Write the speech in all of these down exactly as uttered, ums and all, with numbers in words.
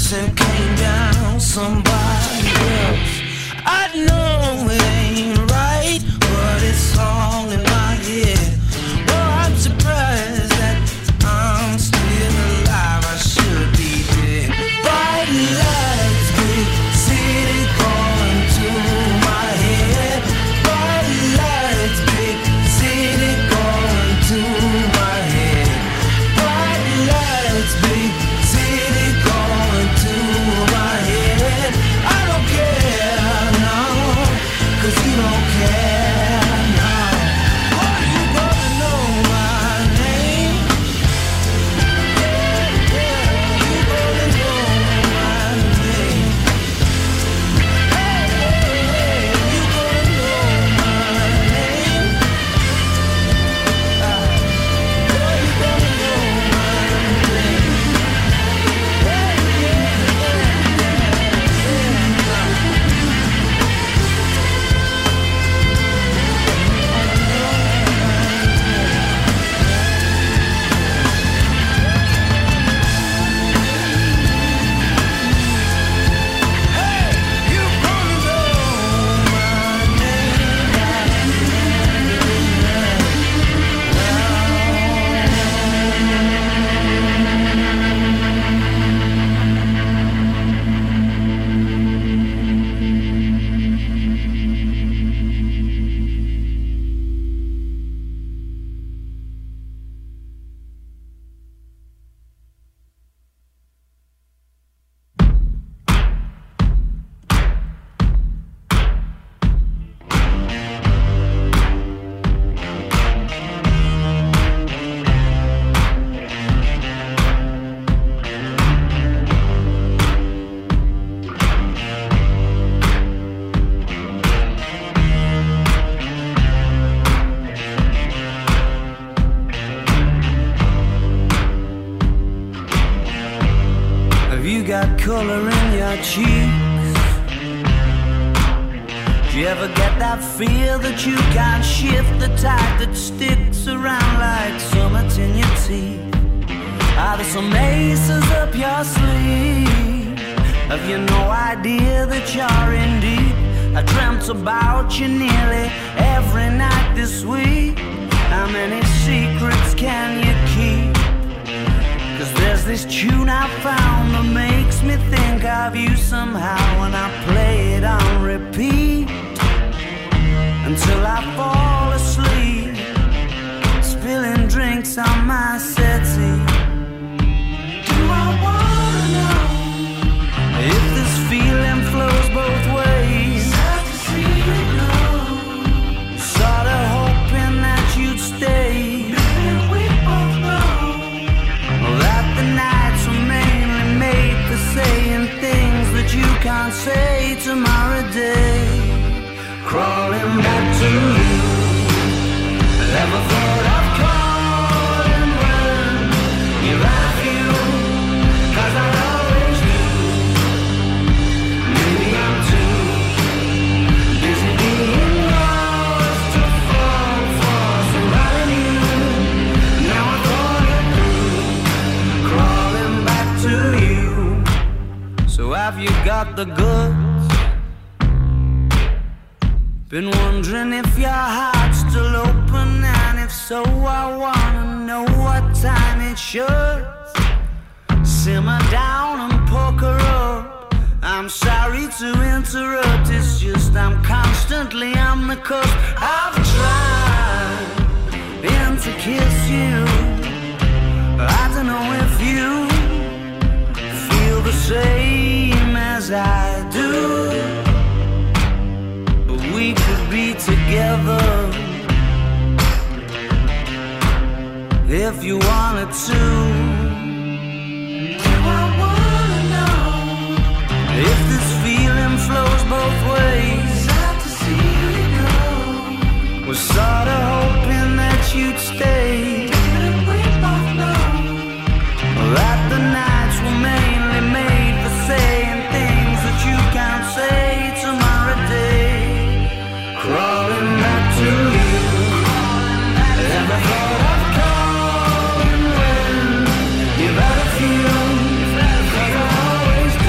chips and came down somebody else. I know it ain't right, but it's all in my head. Well, I'm surprised that I'm still alive. I should be dead. Bright lights, big city calling to my head. Bright lights, big city calling to my head. Bright lights, big city calling to my head. I don't care, no, 'cause you don't care, no. Oh, you gonna know my name. Yeah, yeah, you gonna know my name. Hey, hey, hey, you gonna know my name. Ah, boy, you gonna know my name. Yeah, yeah, yeah, have you got color in your cheeks? Do you ever get that feel that you can't shift, the type that sticks around like summits in your teeth? Are there some aces up your sleeve? Have you no idea that you're in deep? I dreamt about you nearly every night this week. How many secrets can you keep? 'Cause there's this tune I found that makes me think of you somehow, and I play it on repeat until I fall asleep, spilling drinks on my settee. Do I wanna know if this feeling flows both ways? Sad to see you go. Sorta hoping that you'd stay. Maybe we both know that the nights were mainly made for saying things that you can't say tomorrow day. Crawling back to you, never thought of calling when you're out of you, 'cause I always knew. Maybe I'm too busy being lost to fall for somebody new. Now I thought it through, crawling back to you. So have you got the goods? Been wondering if your heart's still open, and if so, I wanna know what time it should. Simmer down and poker up. I'm sorry to interrupt, it's just I'm constantly on the cusp. I've tried been to kiss you. I don't know if you feel the same as I do, but we could be together if you wanted to. Do I wanna know if this feeling flows both ways? Sad to see you go. Was sorta hoping that you'd stay. And we both know that the nights were mainly made for saying things that you can't say tomorrow day. Crawling back to you, never thought of calling when you've had a few, 'cause I always do.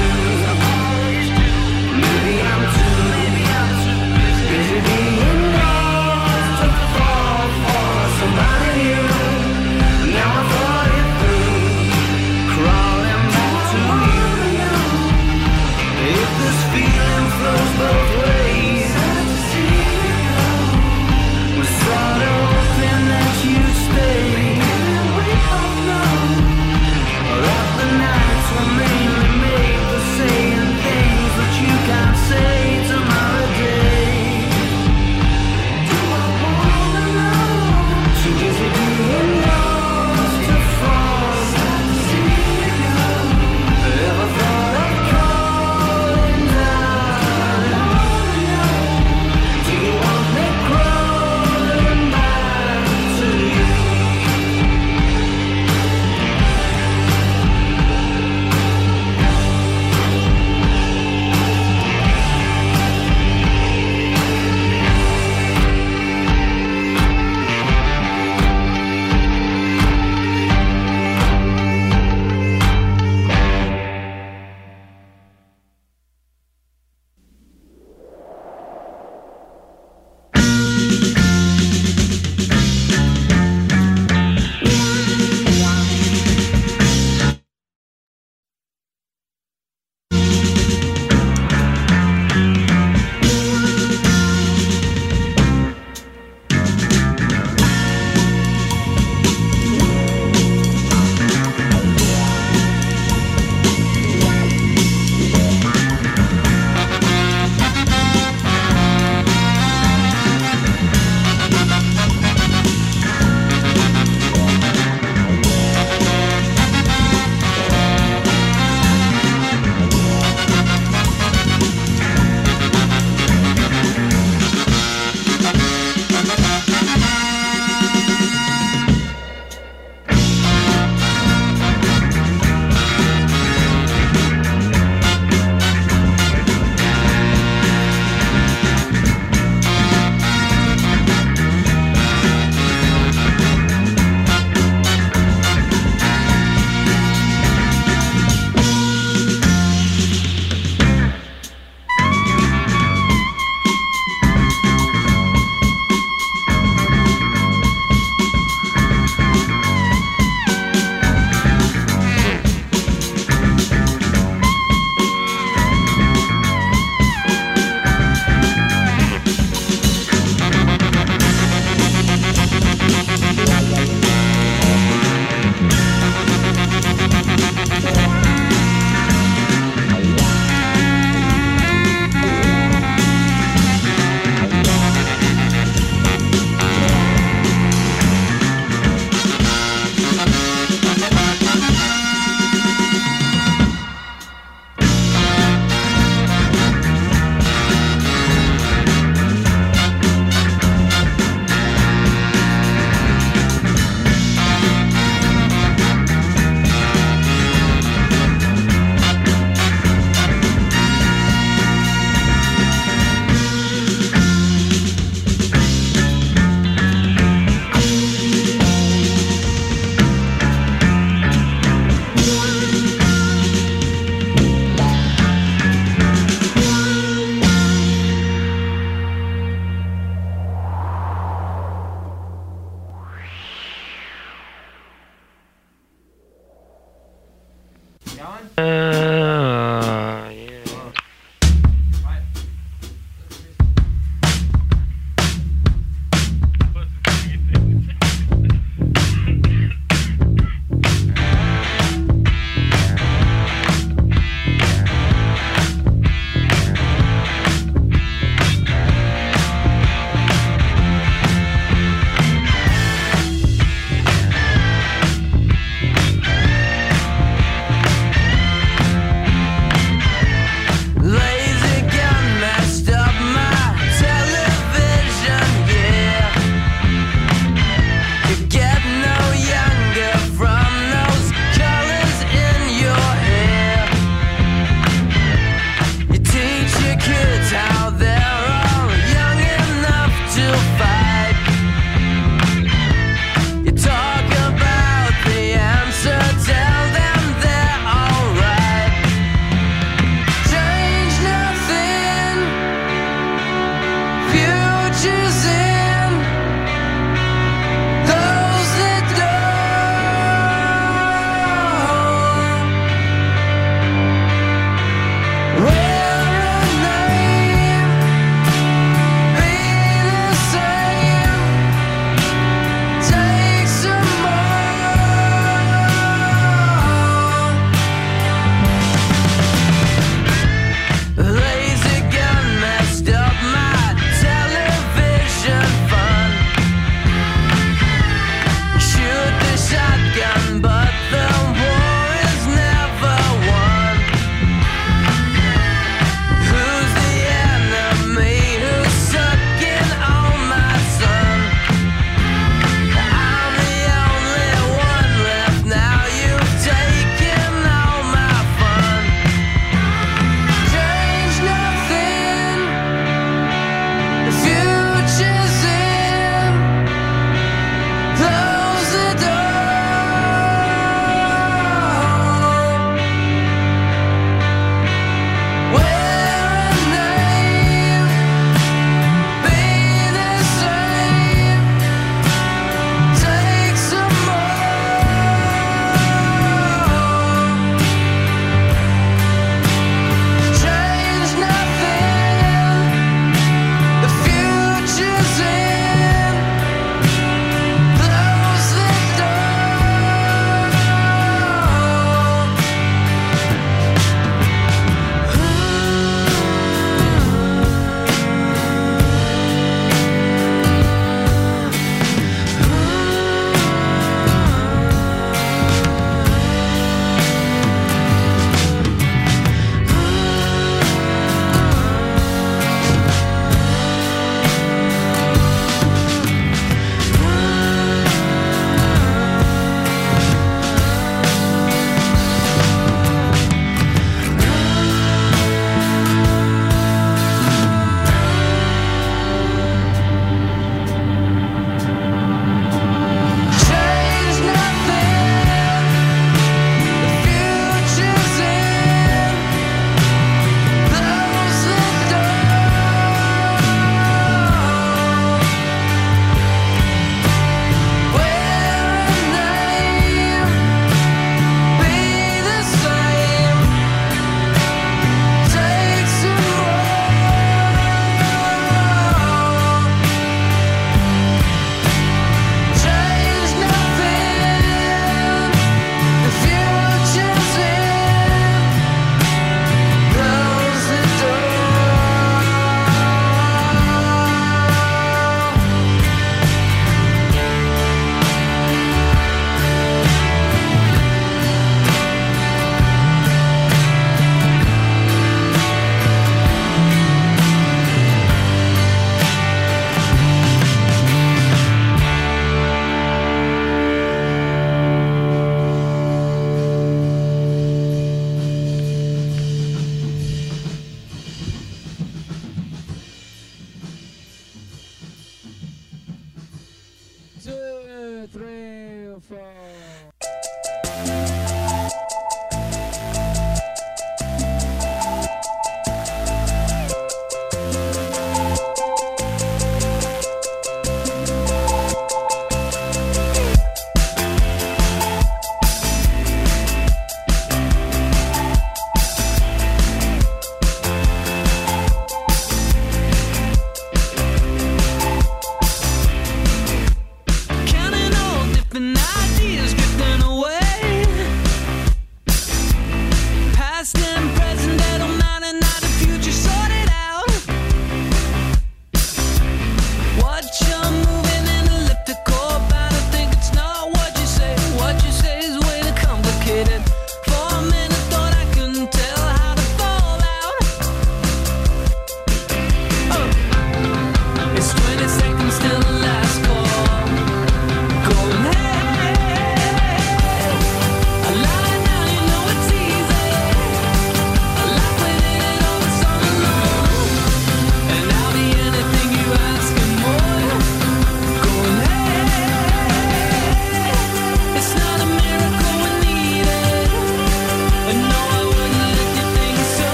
Uh, yeah.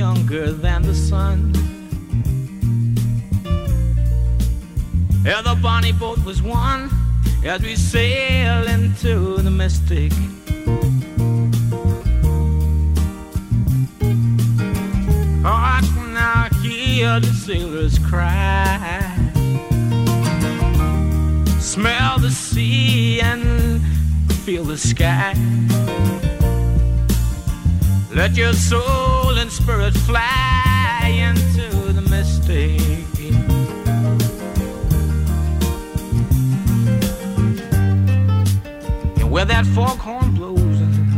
younger than the sun. Yeah, the bonnie boat was one as we sail into the mystic. Oh, I can now hear the sailors cry, smell the sea and feel the sky. Let your soul and spirit fly into the mystic. And where that foghorn blows,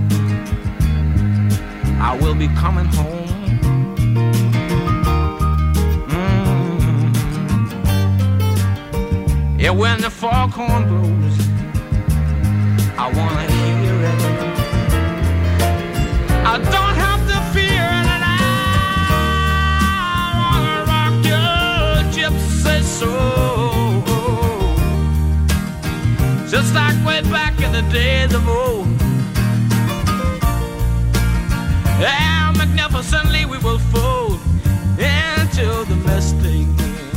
I will be coming home. Mm. Yeah, when the foghorn blows, I wanna hear it. I don't have to fear it, and I wanna rock your gypsy soul, just like way back in the days of old. Yeah, magnificently we will fold into the mystic.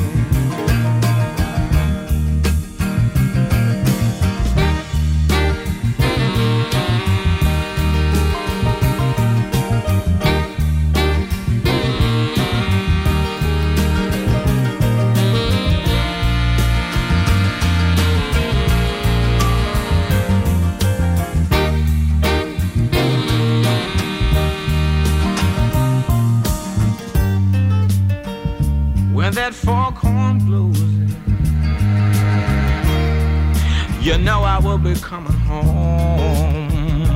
When that foghorn blows, you know I will be coming home.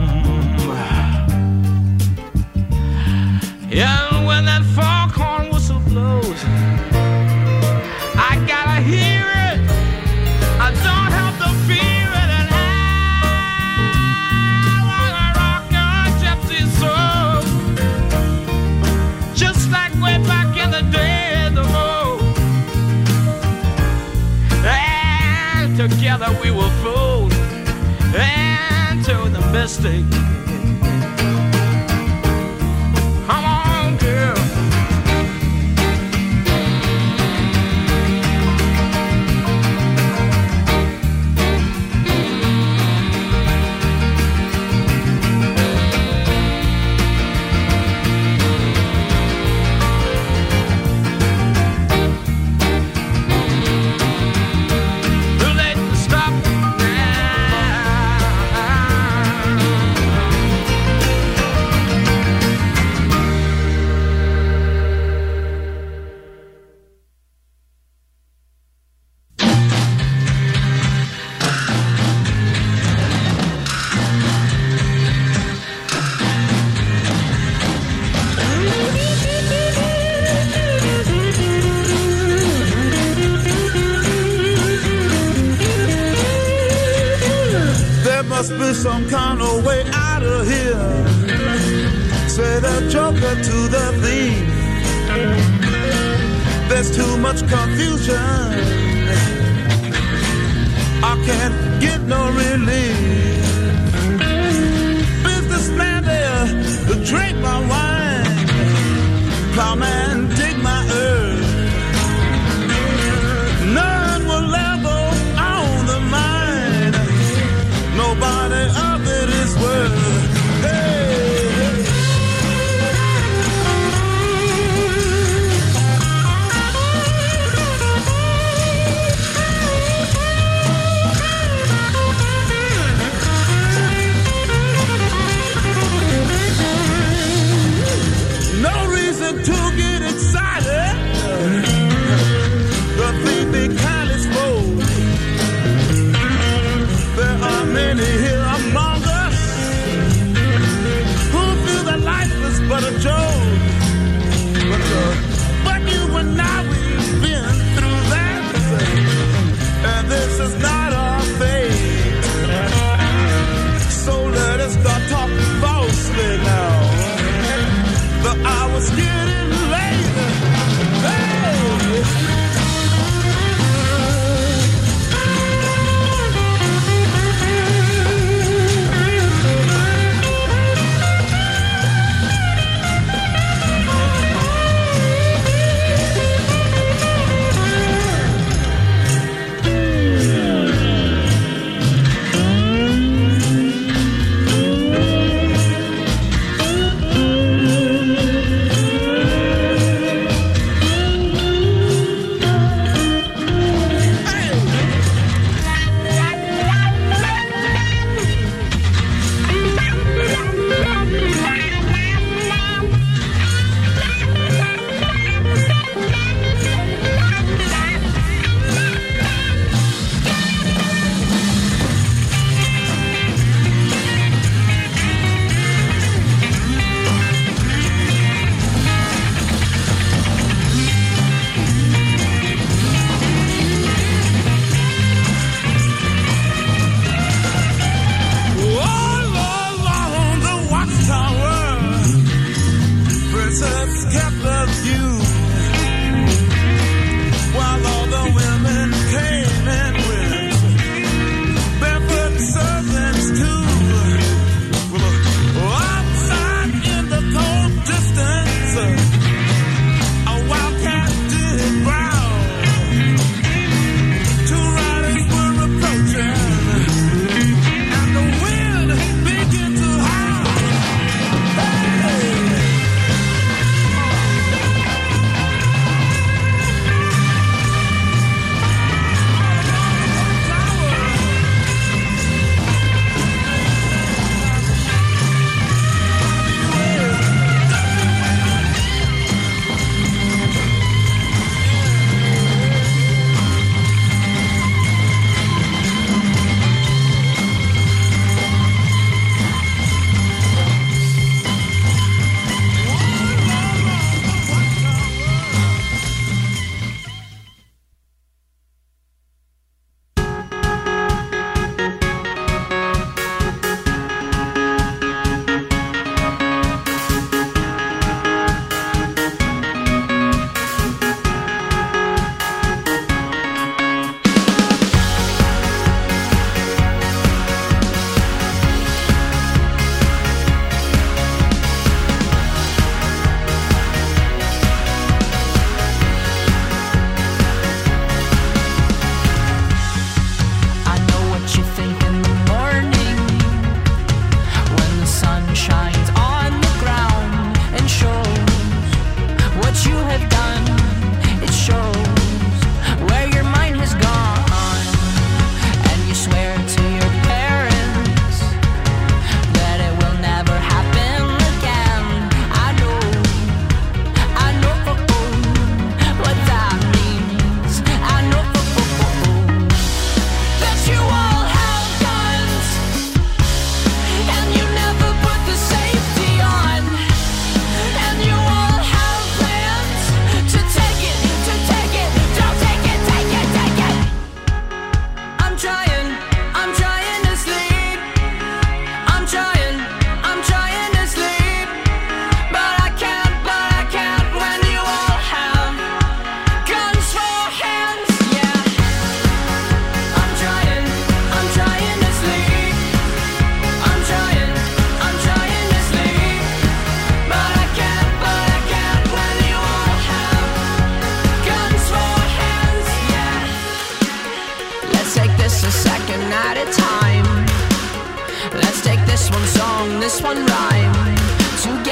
Yeah, when that foghorn whistle blows, I gotta hear it. I don't have to fear it, and I wanna rock your gypsy soul, just like way back in the days of old. Together we will fold into the mystic. Come on, girl. Must be some kind of way out of here. Say the joker to the thief. There's too much confusion. I can't get no relief. Businessman there to drink my wine. Plowman dig my earth. None will ever own the mine. Nobody of it is worth. Hey, hey.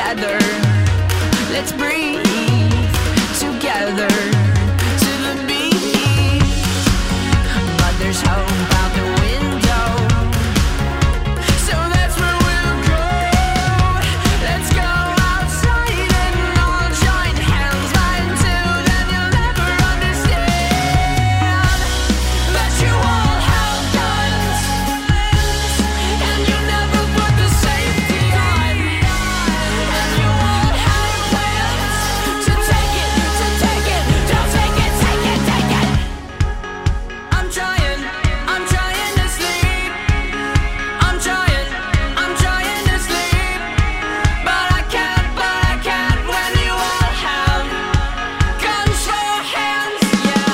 together. Let's breathe together to the beat. But there's hope out the window, so that's where we'll go. Let's go outside and all join hands. But until then you'll never understand that you all have guns, and you never put the safety on. And you all have plans to take it, to take it, don't take it, take it, take it. I'm trying, I'm trying to sleep. I'm trying, I'm trying to sleep. But I can't, but I can't when you all have guns for hands. Yeah.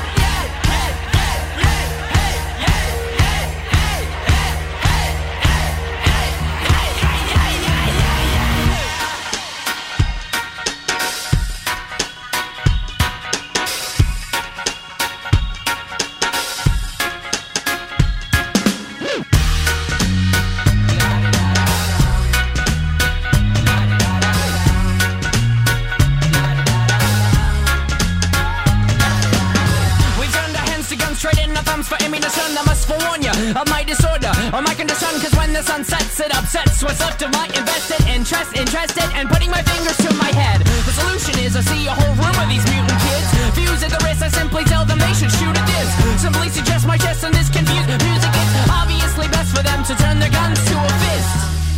We turned our hands to guns, trading our thumbs for ammunition. I must forewarn you of my disorder or my condition, cause when the sun sets, it upsets what's left of my invested interest, interested, and putting my fingers to my head. The solution is I see a whole room of these mutant kids. Fuse at the wrist, I simply tell them they should shoot at this. Simply suggest my chest and this confused music. It's obviously best for them to turn their guns to a fist.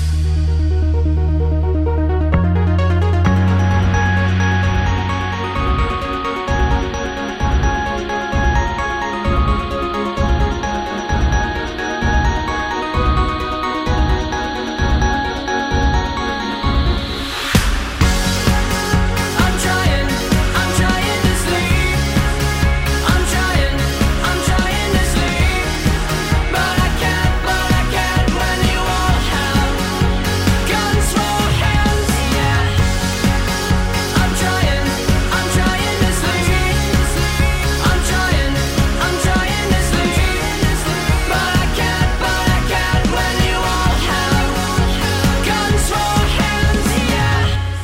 I'm trying, I'm trying to sleep. I'm trying, I'm trying to sleep. But I can't, but I can't when you all have guns for hands. Yeah. I'm trying, I'm trying to sleep. I'm trying, I'm trying to sleep. But I can't, but I can't when you all have guns for hands. Yeah.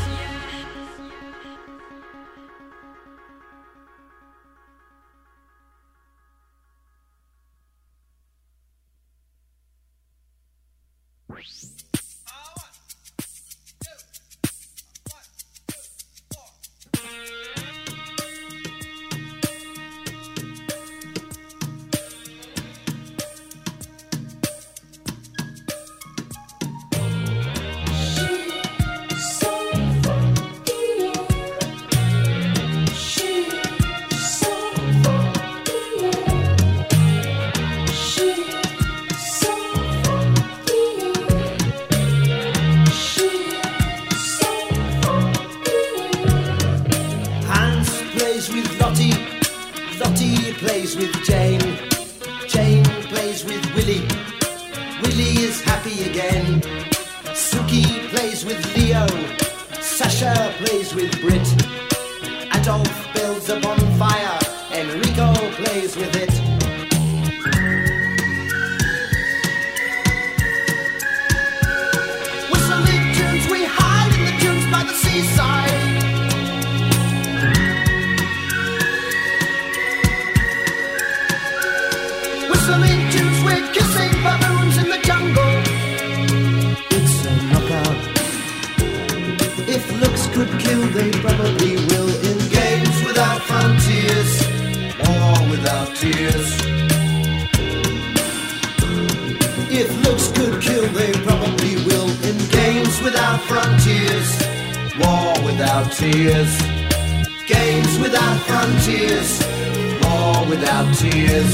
Hans plays with Lottie, Lottie plays with Jane, Jane plays with Willie, Willie is happy again. Suki plays with Leo, Sasha plays with Brit, Adolf builds a bonfire, Enrico plays with it. Whistling tunes, we hide in the dunes by the seaside. Whistling tunes, we're kissing baboons in the jungle. It's a knockout. If looks could kill, they probably will. In games without frontiers, war without tears. If looks could kill, they probably will. In games without frontiers, war without tears. Games without frontiers, war without tears.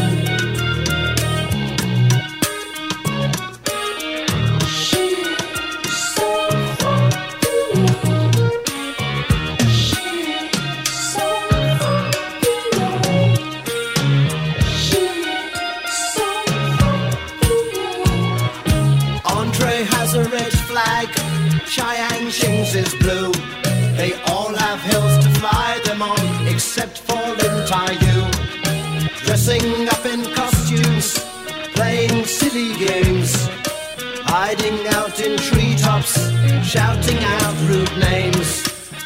Andre has a red flag, Cheyenne Shings is blue. They all have hills to fly them on, except for Lin Tai Yu. Dressing up in costumes, playing silly games, hiding out in treetops, shouting out rude names.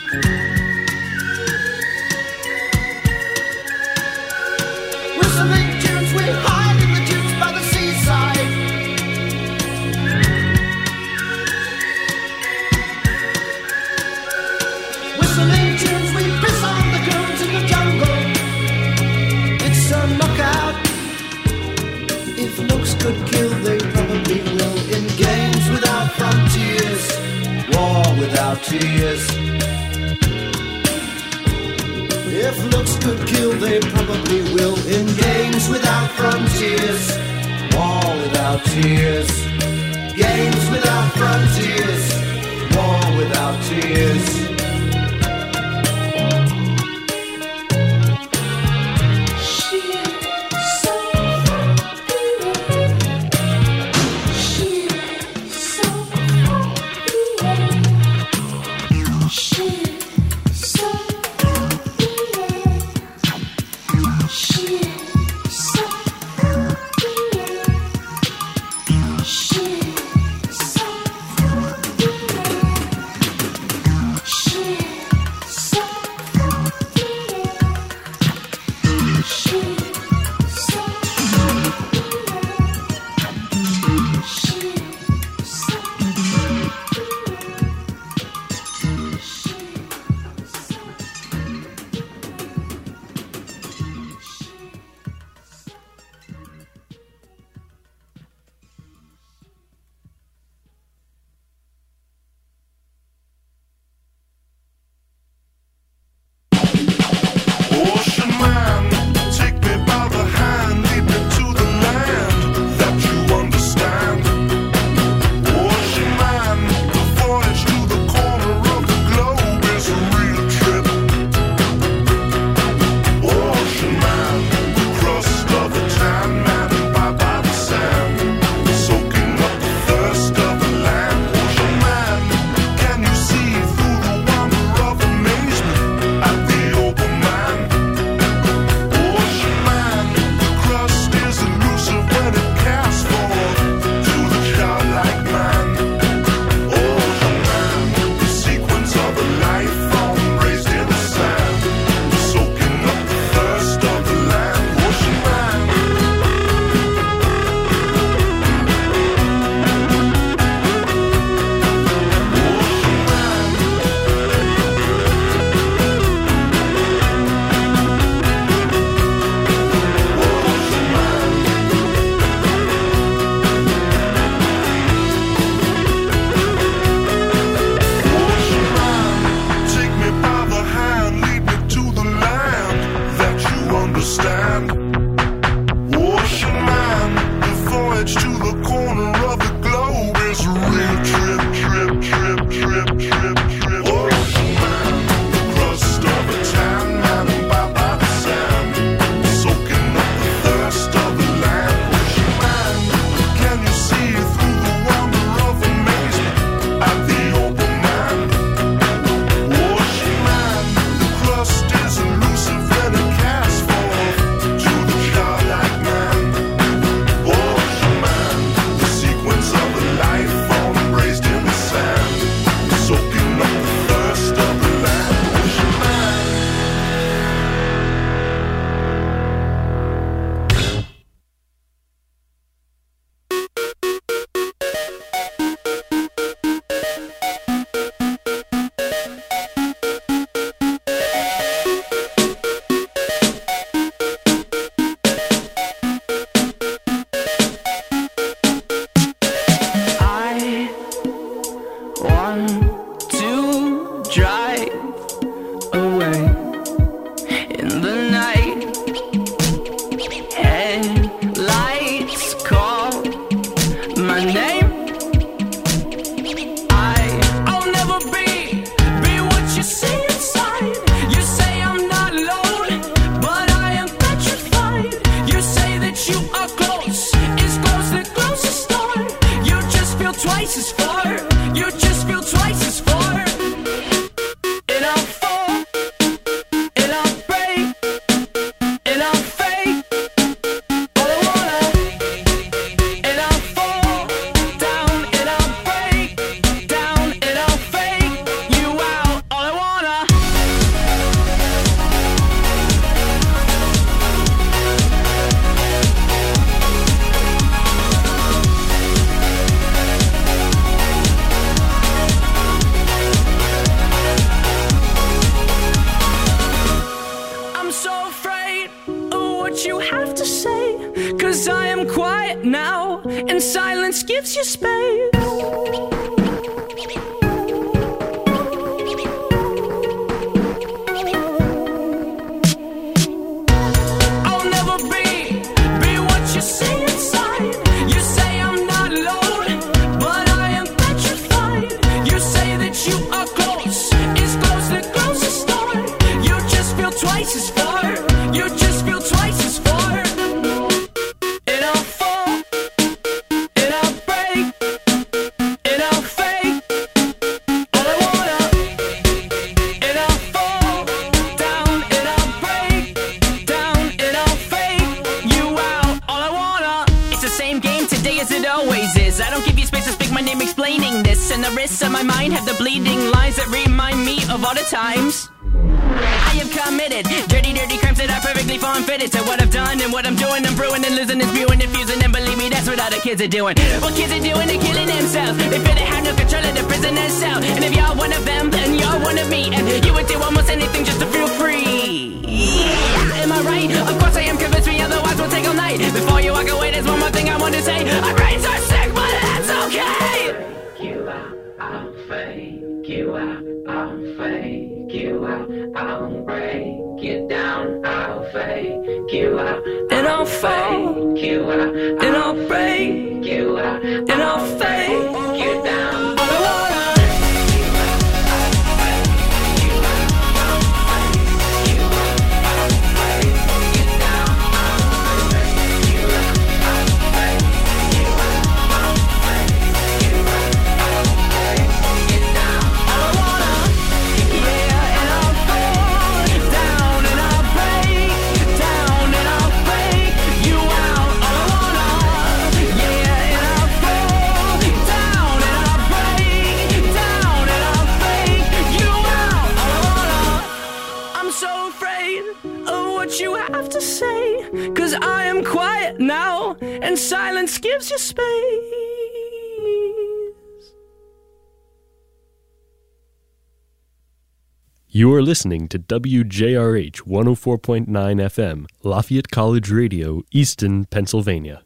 Whistling tunes, we hide in the dunes by the seaside. Whistling tunes, we piss on the goons in the jungle. It's a knockout. If looks could kill, they probably will. In games without frontiers, war without tears. If looks could kill, they probably will. In games without frontiers, war without tears. Games without frontiers, war without tears. Shit. silence gives you space. Times I have committed dirty, dirty crimes that are perfectly form fitted to what I've done and what I'm doing. I'm brewing and losing and spewing and fusing, and believe me, that's what other kids are doing. What kids are doing, they're killing themselves. They feel they have no control of the prisoner's cell. And if you're one of them, then you're one of me. And you would do almost anything just to feel free. Yeah, am I right? Of course I am. Convince me, otherwise we'll take all night. Before you walk away, there's one more thing I want to say. Our brains are sick, but that's okay. You are, I'll fake you out. I'll fake you out, I'll break you down, I'll fake you out, and I'll fake you out, and I'll break you out, and I'll fake you down. All I wanna now, and silence gives you space. You are listening to W J R H one oh four point nine F M, Lafayette College Radio, Easton, Pennsylvania.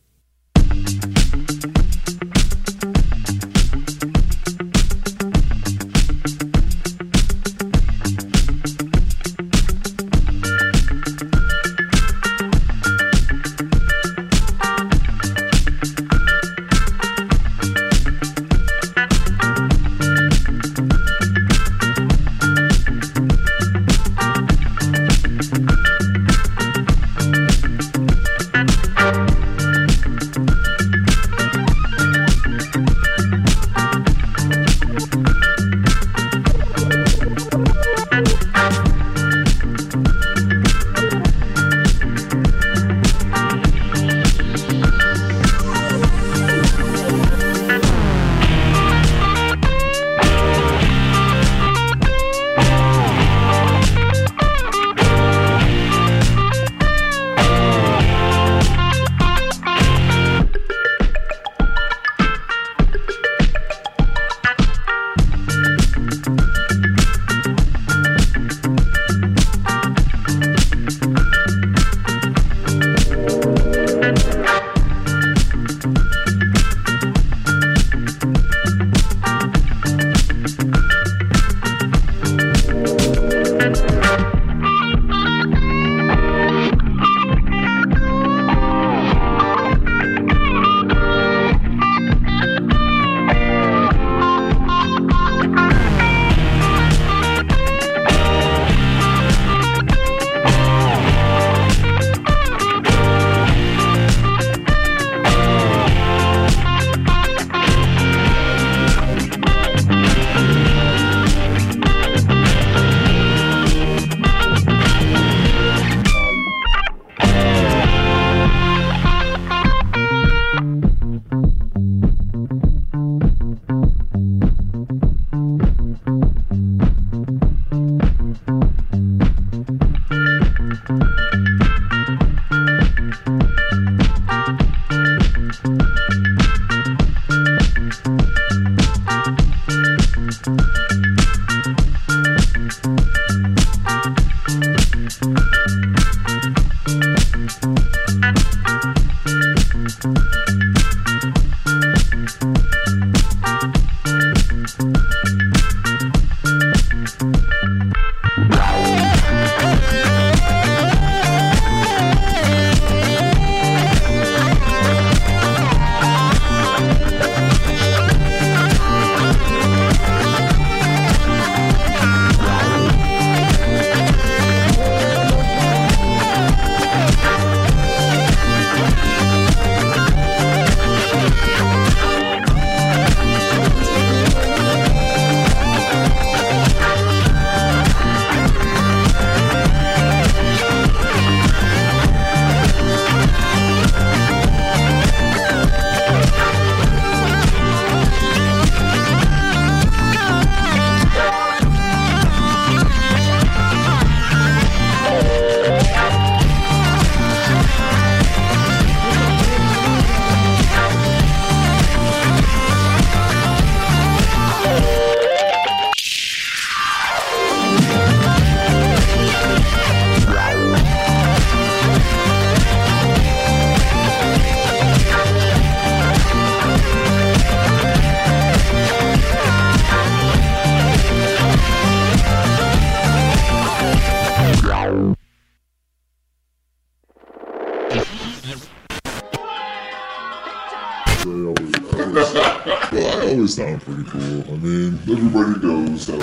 always sound pretty cool. I mean, everybody knows how.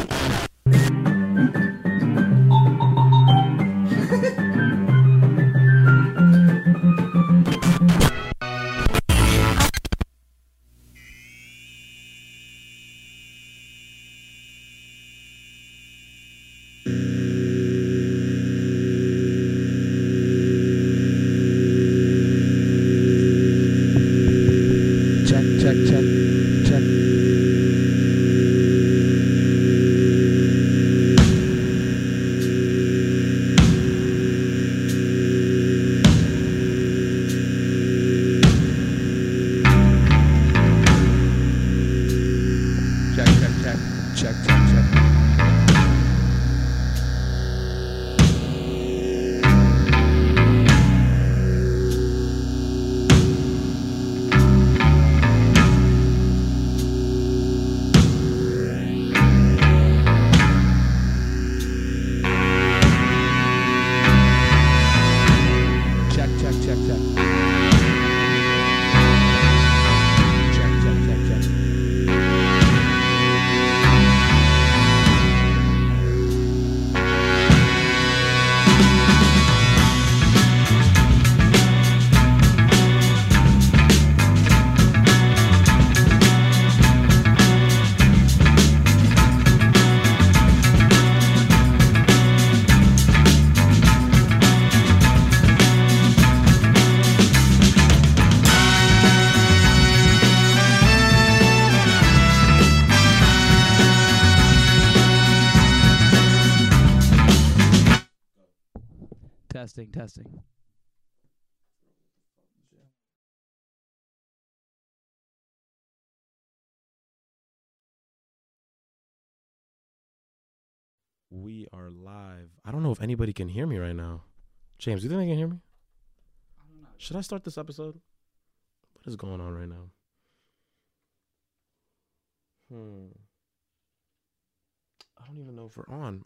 Testing, testing. We are live. I don't know if anybody can hear me right now. James, do you think they can hear me? I don't know. Should I start this episode? What is going on right now? Hmm. I don't even know if we're on.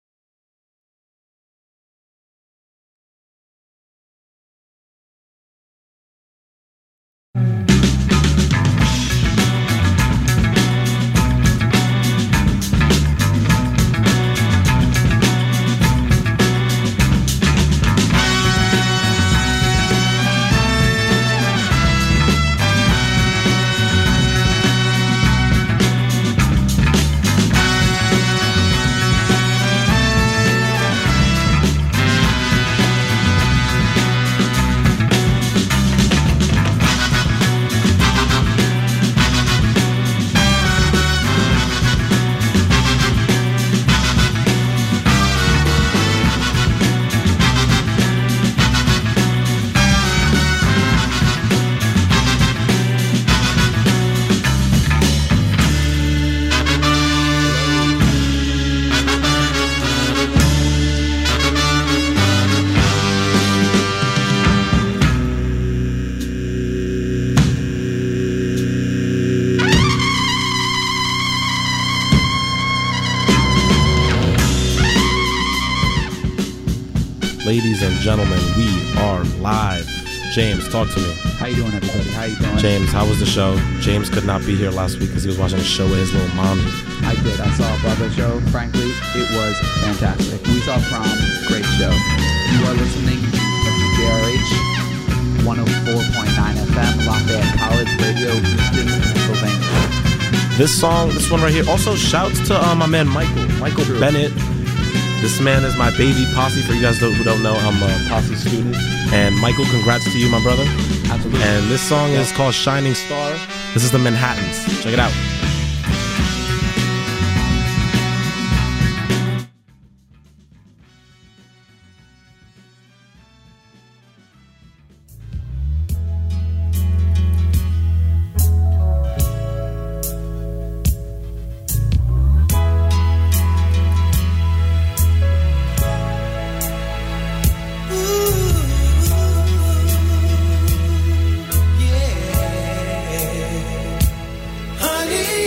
Ladies and gentlemen, we are live. James, talk to me. How you doing, everybody? How you doing? James, how was the show? James could not be here last week because he was watching a show with his little mommy. I did. I saw a brother show. Frankly, it was fantastic. We saw Prom. Great show. You are listening to W J R H one oh four point nine F M, Lafayette College Radio, Easton, Pennsylvania. This song, this one right here. Also, shouts to uh, my man Michael. Michael True. Bennett. This man is my baby Posse. For you guys who don't know, I'm a Posse student. And Michael, congrats to you, my brother. Absolutely. And this song yeah. is called Shining Star. This is the Manhattans. Check it out. Honey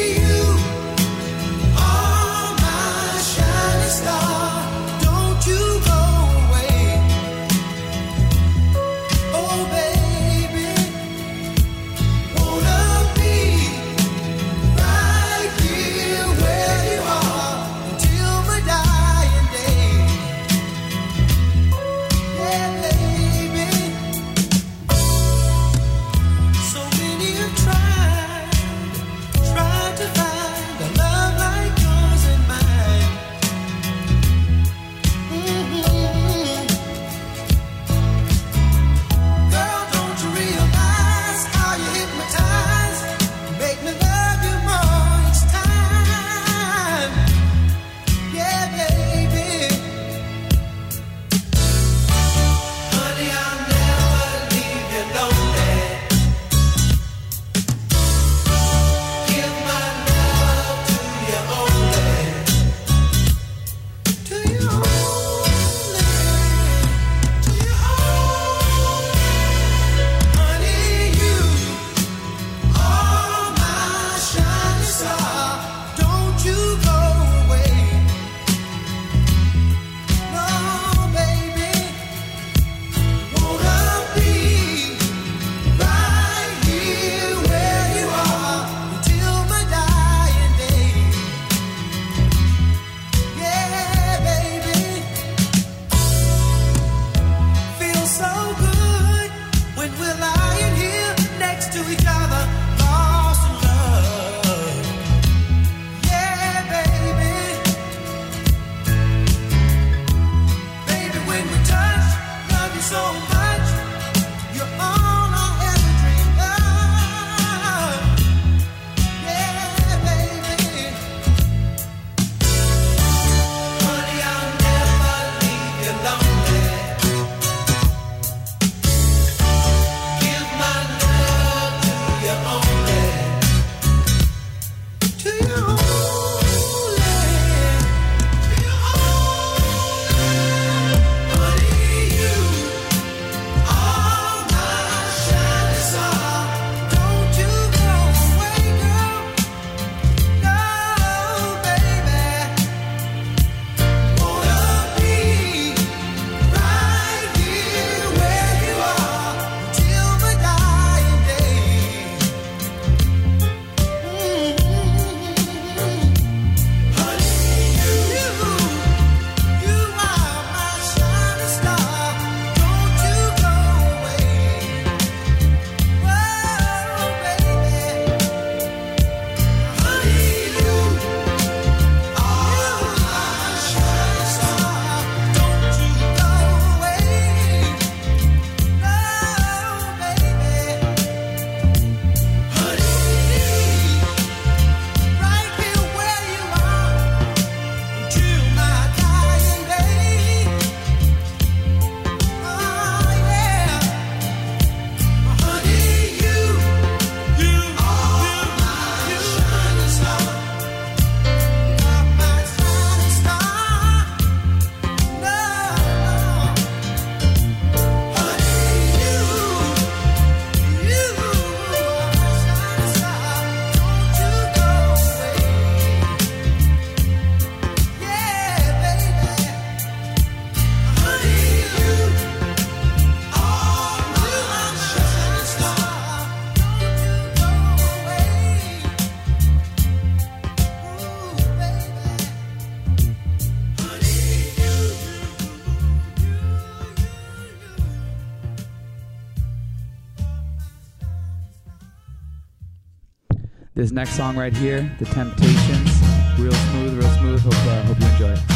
This next song right here, The Temptations, real smooth, real smooth. Hope, uh, hope you enjoy it.